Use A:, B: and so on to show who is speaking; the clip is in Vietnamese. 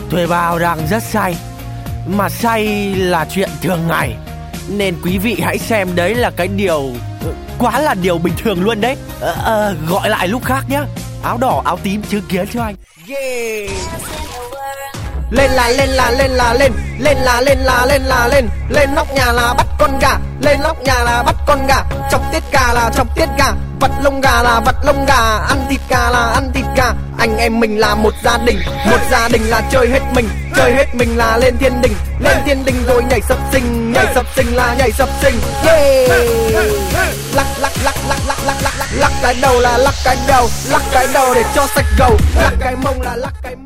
A: Tôi bảo rằng rất say, mà say là chuyện thường ngày, nên quý vị hãy xem đấy là cái điều quá là điều bình thường luôn đấy. Gọi lại lúc khác nhá. Áo đỏ áo tím chứng kiến cho anh. Yeah. Lên là lên là lên là lên, lên là lên là lên là lên, lên nóc nhà là bắt con gà, lên nóc nhà là bắt con gà, chọc tiết gà là chọc tiết gà, vặt lông gà là vặt lông gà, ăn thịt gà là ăn thịt gà. Anh em mình là một gia đình là chơi hết mình là lên thiên đình rồi nhảy sập sinh là nhảy sập sinh. Yeah. Lắc lắc lắc lắc lắc lắc lắc lắc cái đầu là lắc cái đầu để cho sạch gầu, lắc cái mông là lắc cái mông.